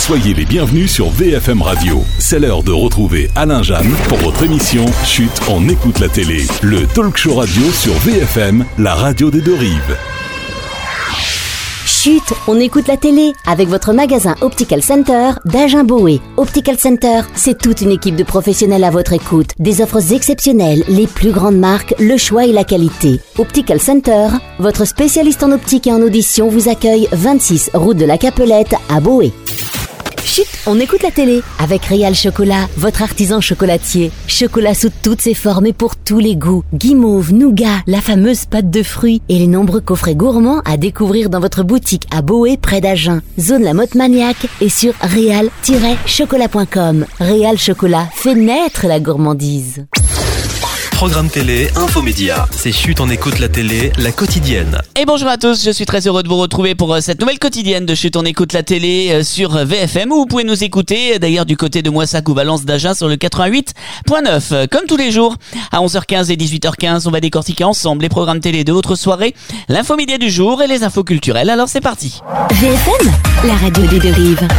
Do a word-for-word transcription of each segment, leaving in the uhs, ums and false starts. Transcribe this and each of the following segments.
Soyez les bienvenus sur V F M Radio. C'est l'heure de retrouver Alain Jeanne pour votre émission Chut, on écoute la télé. Le talk show radio sur V F M, la radio des deux rives. Chut, on écoute la télé avec votre magasin Optical Center d'Agen-Boé. Optical Center, c'est toute une équipe de professionnels à votre écoute. Des offres exceptionnelles, les plus grandes marques, le choix et la qualité. Optical Center, votre spécialiste en optique et en audition, vous accueille vingt-six route de la Capelette à Boé. Chut, on écoute la télé avec Réal Chocolat, votre artisan chocolatier. Chocolat sous toutes ses formes et pour tous les goûts. Guimauve, nougat, la fameuse pâte de fruits et les nombreux coffrets gourmands à découvrir dans votre boutique à Boé près d'Agen. Zone La Motte Maniaque et sur réal tiret chocolat point com. Réal Chocolat fait naître la gourmandise. Programme télé, infomédia. C'est Chut, on écoute la télé, la quotidienne. Et bonjour à tous, je suis très heureux de vous retrouver pour cette nouvelle quotidienne de Chut, on écoute la télé sur V F M, où vous pouvez nous écouter d'ailleurs du côté de Moissac ou Valence d'Agen sur le quatre-vingt-huit point neuf. Comme tous les jours, à onze heures quinze et dix-huit heures quinze, on va décortiquer ensemble les programmes télé de votre soirée, l'infomédia du jour et les infos culturelles. Alors c'est parti. V F M, la radio des deux rives.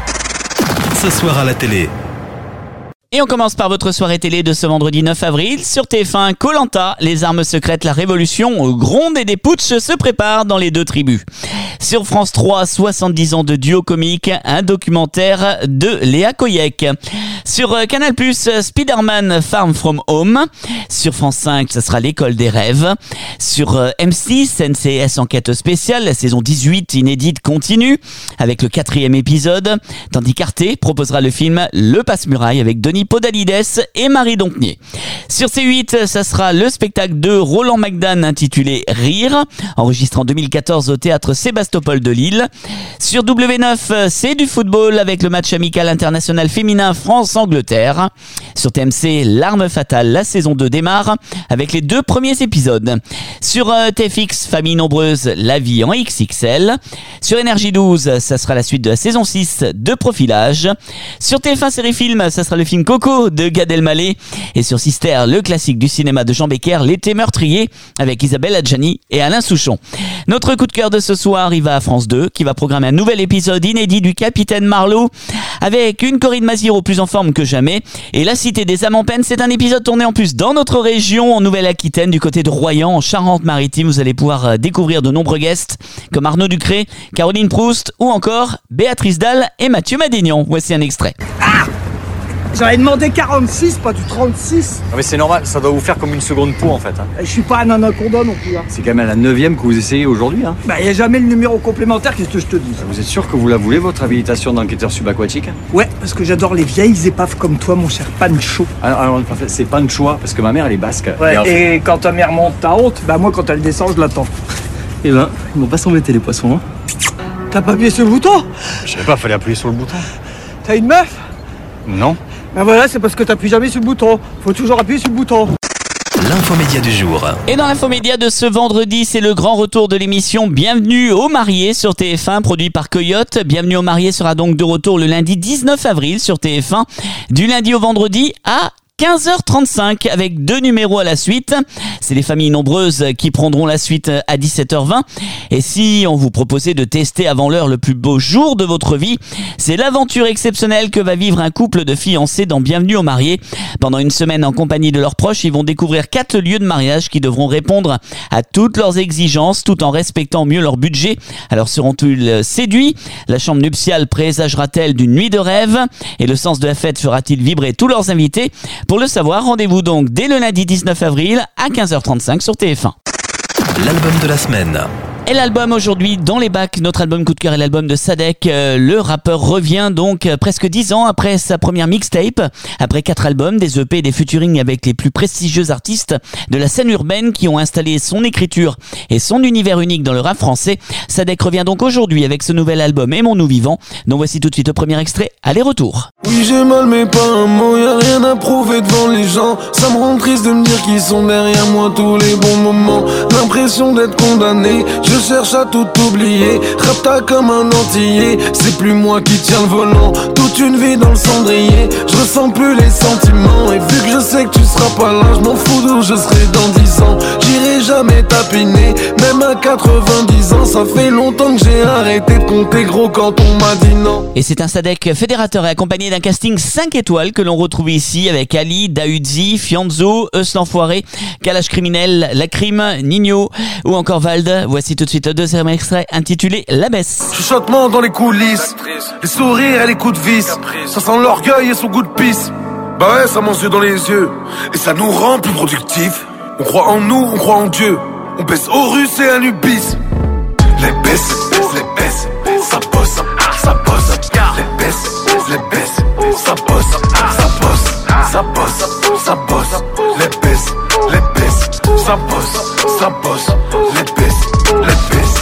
Ce soir à la télé. Et on commence par votre soirée télé de ce vendredi neuf avril. Sur T F un, Koh-Lanta, les armes secrètes, la révolution gronde et des putschs se préparent dans les deux tribus. Sur France trois, soixante-dix ans de duo comique, un documentaire de Léa Koyek. Sur Canal plus, Spider-Man Farm From Home. Sur France cinq, ça sera l'école des rêves. Sur M six, N C S Enquête spéciale, la saison dix-huit inédite continue avec le quatrième épisode. Tandis qu'Arte proposera le film Le Passe-Muraille avec Denis Podalides et Marie Dompnier. Sur C huit, ça sera le spectacle de Roland Magdan intitulé Rire, enregistré en deux mille quatorze au théâtre Sébastopol de Lille. Sur W neuf, c'est du football avec le match amical international féminin France-Angleterre. Sur T M C, L'arme fatale, la saison deux démarre avec les deux premiers épisodes. Sur T F X, Famille nombreuse, la vie en X X L. Sur Énergie douze, ça sera la suite de la saison six de Profilage. Sur T F un Série Film, ça sera le film Coco de Gad Elmaleh. Et sur Sister, le classique du cinéma de Jean Becker, L'été meurtrier, avec Isabelle Adjani et Alain Souchon. Notre coup de cœur de ce soir, il va à France deux, qui va programmer un nouvel épisode inédit du Capitaine Marlowe, avec une Corinne Maziero plus en forme que jamais. Et La Cité des âmes en peine, c'est un épisode tourné en plus dans notre région, en Nouvelle-Aquitaine, du côté de Royan, en Charente-Maritime. Vous allez pouvoir découvrir de nombreux guests, comme Arnaud Ducré, Caroline Proust, ou encore Béatrice Dalle et Mathieu Madignon. Voici un extrait. Ah, j'avais demandé quarante-six, pas du trente-six. Non mais c'est normal, ça doit vous faire comme une seconde peau en fait. Hein. Je suis pas un anaconda non plus. Hein. C'est quand même la neuvième que vous essayez aujourd'hui. Hein. Bah y a jamais le numéro complémentaire, qu'est-ce que je te dis? Vous êtes sûr que vous la voulez, votre habilitation d'enquêteur subaquatique? Ouais, parce que j'adore les vieilles épaves comme toi, mon cher Pancho. Alors, alors c'est Panchoa, parce que ma mère elle est basque. Ouais, et, en fait... et quand ta mère monte ta honte, bah moi quand elle descend, je l'attends. Eh ben, ils m'ont pas s'embêter les poissons. Hein. T'as pas appuyé sur le bouton? Je savais pas, fallait appuyer sur le bouton. T'as une meuf? Non. Ben voilà, c'est parce que t'appuies jamais sur le bouton. Faut toujours appuyer sur le bouton. L'infomédia du jour. Et dans l'infomédia de ce vendredi, c'est le grand retour de l'émission Bienvenue aux mariés sur T F un, produit par Coyote. Bienvenue aux mariés sera donc de retour le lundi dix-neuf avril sur T F un, du lundi au vendredi à quinze heures trente-cinq avec deux numéros à la suite. C'est les familles nombreuses qui prendront la suite à dix-sept heures vingt. Et si on vous proposait de tester avant l'heure le plus beau jour de votre vie, c'est l'aventure exceptionnelle que va vivre un couple de fiancés dans Bienvenue aux mariés. Pendant une semaine en compagnie de leurs proches, ils vont découvrir quatre lieux de mariage qui devront répondre à toutes leurs exigences tout en respectant mieux leur budget. Alors seront-ils séduits? La chambre nuptiale présagera-t-elle d'une nuit de rêve? Et le sens de la fête fera-t-il vibrer tous leurs invités? Pour le savoir, rendez-vous donc dès le lundi dix-neuf avril à quinze heures trente-cinq sur T F un. L'album de la semaine. Et l'album aujourd'hui dans les bacs, notre album coup de cœur est l'album de Sadek. Euh, le rappeur revient donc euh, presque dix ans après sa première mixtape. Après quatre albums, des E P et des featuring avec les plus prestigieux artistes de la scène urbaine qui ont installé son écriture et son univers unique dans le rap français. Sadek revient donc aujourd'hui avec ce nouvel album Aimons-nous vivants, dont voici tout de suite le premier extrait. Allez-retour. Oui j'ai mal mais pas un mot, y'a rien à prouver devant les gens. Ça me rend triste de me dire qu'ils sont derrière moi tous les bons moments. L'impression d'être condamné, je cherche à tout oublier. Rapta comme un antillais, c'est plus moi qui tiens le volant. Toute une vie dans le cendrier, je ressens plus les sentiments. Et vu que je sais que tu seras pas là, je m'en fous d'où je serai dans dix ans. J'irai jamais tapiner, même à quatre-vingt-dix ans. Ça fait longtemps que j'ai arrêté de compter gros quand on m'a dit non. Et c'est un Sadek fédérateur et accompagné d'un casting cinq étoiles que l'on retrouve ici avec Ali, Daoudzi, Fianzo, Eus l'Enfoiré, Kalash Criminel, La Crime, Nino ou encore Vald. Voici tout de suite le deuxième extrait intitulé La Baisse. Chuchotement dans les coulisses, les sourires et les coups de vis. Ça sent l'orgueil et son goût de pisse. Bah ouais, ça mange dans les yeux et ça nous rend plus productifs. On croit en nous, on croit en Dieu. On baisse Horus et Anubis. Les baisses, les baisses, ça bosse, ça bosse. Les baisses, les baisses, ça bosse, ça bosse, ça bosse, ça bosse. Les baisses, les baisses, ça bosse, ça bosse. Les baisses, les baisses.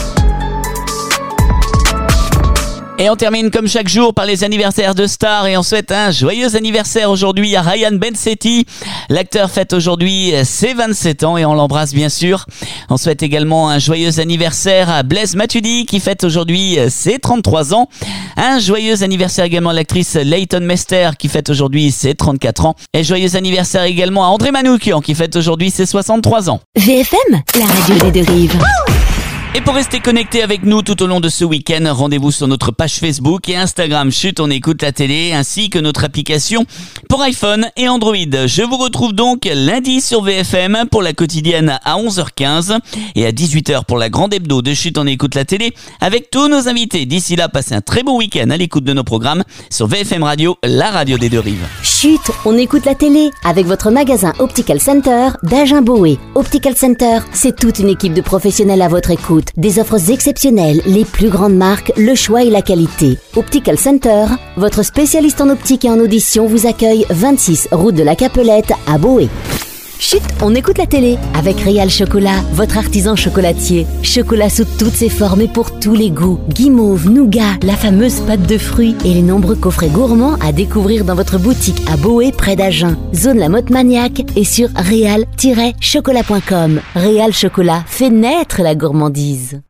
Et on termine comme chaque jour par les anniversaires de stars et on souhaite un joyeux anniversaire aujourd'hui à Ryan Bensetti. L'acteur fête aujourd'hui ses vingt-sept ans et on l'embrasse bien sûr. On souhaite également un joyeux anniversaire à Blaise Matuidi qui fête aujourd'hui ses trente-trois ans. Un joyeux anniversaire également à l'actrice Leighton Meester qui fête aujourd'hui ses trente-quatre ans. Et joyeux anniversaire également à André Manoukian qui fête aujourd'hui ses soixante-trois ans. V F M, la radio des deux rives. Et pour rester connecté avec nous tout au long de ce week-end, rendez-vous sur notre page Facebook et Instagram Chut, on écoute la télé, ainsi que notre application pour iPhone et Android. Je vous retrouve donc lundi sur V F M pour la quotidienne à onze heures quinze et à dix-huit heures pour la grande hebdo de Chut, on écoute la télé avec tous nos invités. D'ici là, passez un très bon week-end à l'écoute de nos programmes sur V F M Radio, la radio des deux rives. Chut, on écoute la télé avec votre magasin Optical Center d'Agen-Boé. Optical Center, c'est toute une équipe de professionnels à votre écoute. Des offres exceptionnelles, les plus grandes marques, le choix et la qualité. Optical Center, votre spécialiste en optique et en audition vous accueille vingt-six route de la Capelette à Boé. Chut, on écoute la télé avec Réal Chocolat, votre artisan chocolatier. Chocolat sous toutes ses formes et pour tous les goûts. Guimauve, nougat, la fameuse pâte de fruits et les nombreux coffrets gourmands à découvrir dans votre boutique à Boé près d'Agen. Zone La Motte Maniaque et sur réal tiret chocolat point com. Réal Chocolat fait naître la gourmandise.